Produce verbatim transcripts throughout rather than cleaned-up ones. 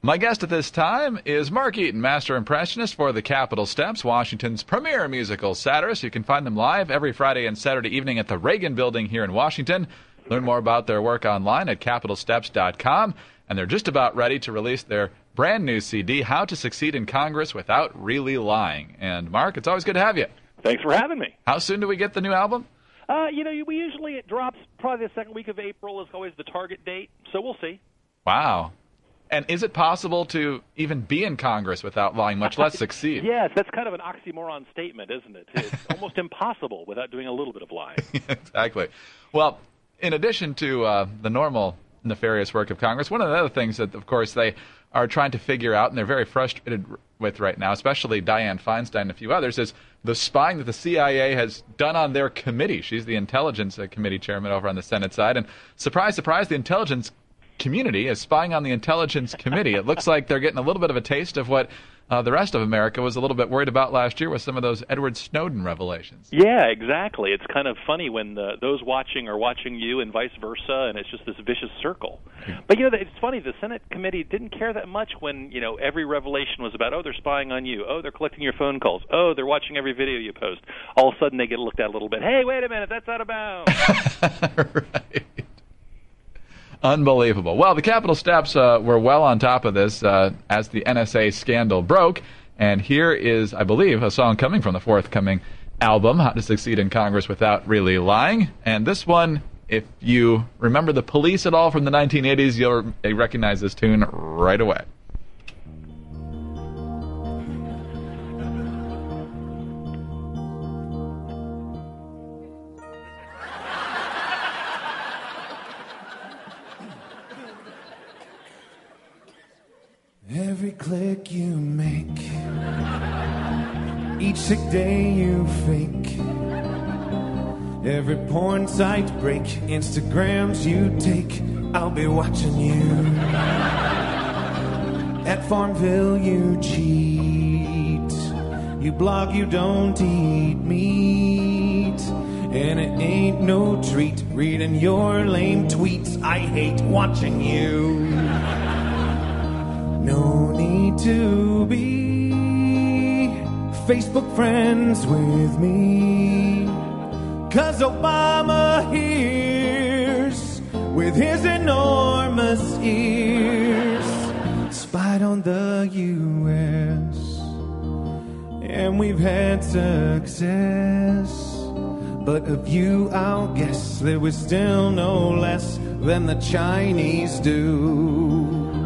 My guest at this time is Mark Eaton, master impressionist for the Capitol Steps, Washington's premier musical satirist. You can find them live every Friday and Saturday evening at the Reagan Building here in Washington. Learn more about their work online at capitol steps dot com. And they're just about ready to release their brand new C D, How to Succeed in Congress Without Really Lying. And Mark, it's always good to have you. Thanks for having me. How soon do we get the new album? Uh, you know, we usually, it drops probably the second week of April is always the target date, so we'll see. Wow. And is it possible to even be in Congress without lying, much less succeed? Yes, that's kind of an oxymoron statement, isn't it? It's almost impossible without doing a little bit of lying. Exactly. Well, in addition to uh, the normal nefarious work of Congress, one of the other things that, of course, they are trying to figure out, and they're very frustrated with right now, especially Dianne Feinstein and a few others, is the spying that the C I A has done on their committee. She's the Intelligence Committee chairman over on the Senate side. And surprise, surprise, the Intelligence Community is spying on the Intelligence Committee. It looks like they're getting a little bit of a taste of what uh, the rest of America was a little bit worried about last year with some of those Edward Snowden revelations. Yeah, exactly. It's kind of funny when the, those watching are watching you and vice versa, and it's just this vicious circle. But, you know, it's funny, the Senate committee didn't care that much when, you know, every revelation was about, oh, they're spying on you, oh, they're collecting your phone calls, oh, they're watching every video you post. All of a sudden they get looked at a little bit. Hey, wait a minute, that's out of bounds. Right. Unbelievable. Well, the Capitol Steps uh, were well on top of this uh, as the N S A scandal broke. And here is, I believe, a song coming from the forthcoming album, How to Succeed in Congress Without Really Lying. And this one, if you remember The Police at all from the nineteen eighties, you'll recognize this tune right away. Every click you make, each sick day you fake, every porn site break, Instagrams you take, I'll be watching you. At Farmville you cheat, you blog, you don't eat meat, and it ain't no treat reading your lame tweets. I hate watching you. No need to be Facebook friends with me, 'cause Obama hears with his enormous ears, spied on the U S, and we've had success. But of you, I'll guess there was still no less than the Chinese do.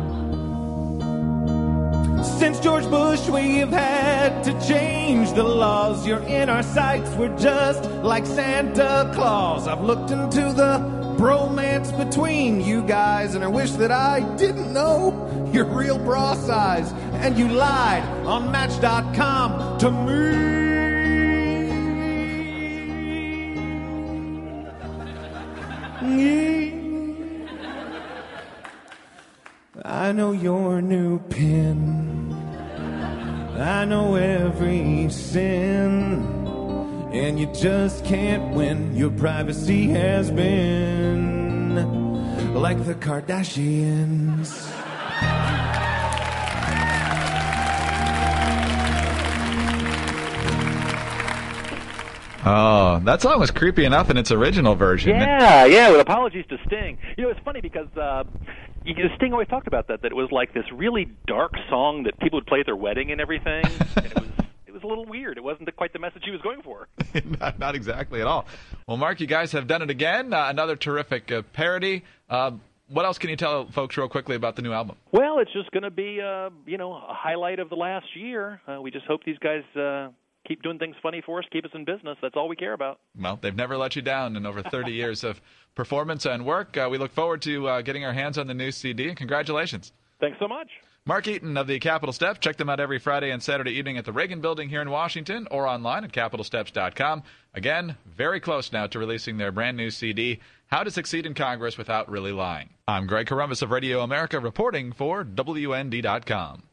Since George Bush, we've had to change the laws. You're in our sights, we're just like Santa Claus. I've looked into the bromance between you guys, and I wish that I didn't know your real bra size. And you lied on Match dot com to me. I know your new pin, I know every sin, and you just can't win. Your privacy has been like the Kardashians. Oh, that song was creepy enough in its original version. Yeah, yeah, with apologies to Sting. You know, it's funny because uh, you, Sting always talked about that, that it was like this really dark song that people would play at their wedding and everything. And it was it was a little weird. It wasn't the, quite the message he was going for. not, not exactly at all. Well, Mark, you guys have done it again. Uh, another terrific uh, parody. Uh, what else can you tell folks real quickly about the new album? Well, it's just going to be, uh, you know, a highlight of the last year. Uh, we just hope these guys uh, keep doing things funny for us, keep us in business. That's all we care about. Well, they've never let you down in over thirty years of performance and work. Uh, we look forward to uh, getting our hands on the new C D, and congratulations. Thanks so much. Mark Eaton of the Capitol Steps. Check them out every Friday and Saturday evening at the Reagan Building here in Washington or online at capitol steps dot com. Again, very close now to releasing their brand new C D, How to Succeed in Congress Without Really Lying. I'm Greg Corombos of Radio America reporting for W N D dot com.